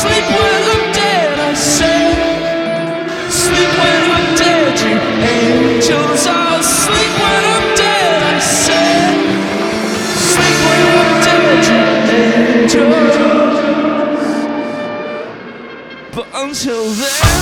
sleep when I'm dead, I said. Sleep when I'm dead, you angels. I'll sleep when I'm dead, I said. Sleep when I'm dead, you angels. But until then,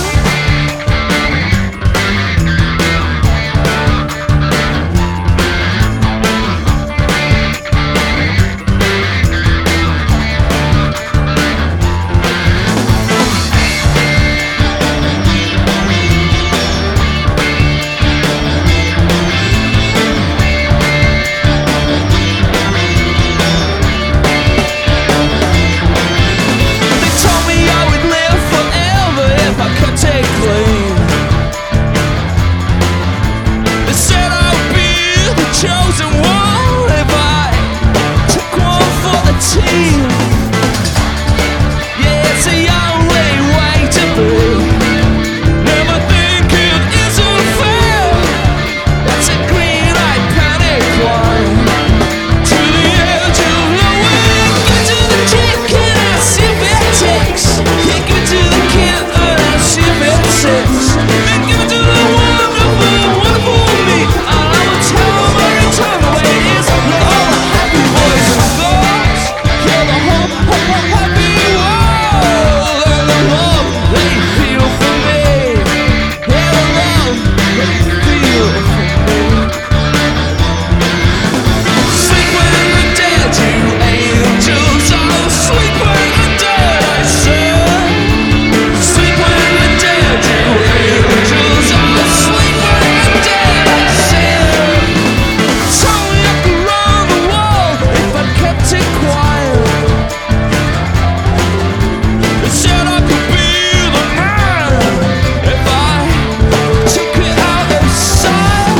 chosen one if I took one for the team. Yeah, it's the only way to be. Never think it isn't fair. That's a green-eyed panic line. To the edge of nowhere. Give it to the kid, can I see if it takes? Yeah, give it to the kid, and I see if it takes. And give it to the wonderful, wonderful me. All I will tell turn away is with all the happy boys and girls. Yeah, the whole happy world. And the love they feel for me. Yeah, the love they feel for me. Sleep when I'm dead, you angels. I'll sleep when I'm dead, I said. Sleep when I'm dead, you angels. I'll sleep when I'm dead, I said. Kept it quiet. They said I could be the man if I took it out of sight.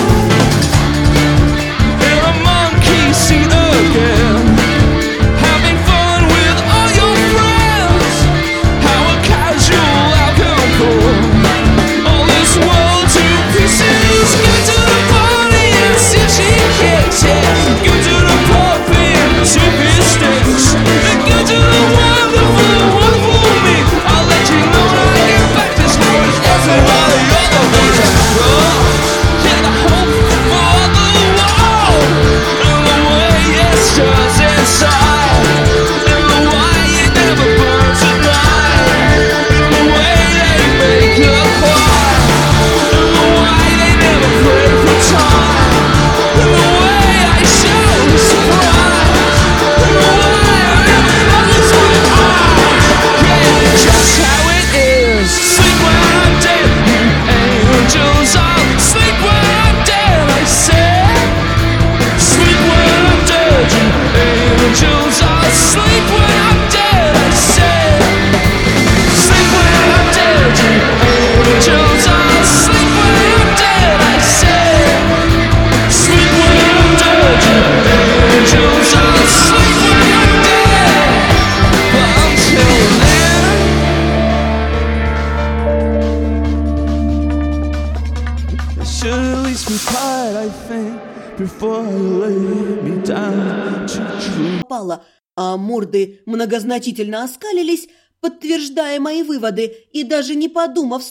In a monkey seat again, having fun with all your friends. How a casual outcome. All this world to pieces. Get to the party and see if she kicks it. Get to the puppy and see if it sticks. And get to the wonderful, wonderful me. I'll let you know when I get back. This how it is and all the other ones I cross. Yeah, the hope for the world. And the way it stirs inside. And the way it never burns at night. And the way they make you cry. And the way they never pray for time. And the way I show surprise. And the way I never close my eyes. Yeah, just how it is. Sleep when I'm dead, you angels. I'll sleep when I'm dead, I said. Sleep when I'm dead, you angels. I'll sleep when I'm dead, I said. Sleep when I'm dead, you angels. I'll sleep when I'm dead, I said. Sleep when I'm dead, you angels. I'll sleep when I'm dead. But until then, I should at least be quiet, I think, before you lay me down to dream. Попала, а морды многозначительно оскалились, подтверждая мои выводы, и даже не подумав